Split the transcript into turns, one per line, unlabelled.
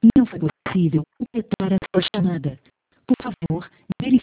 Não foi possível completar a sua chamada. Por favor, verifique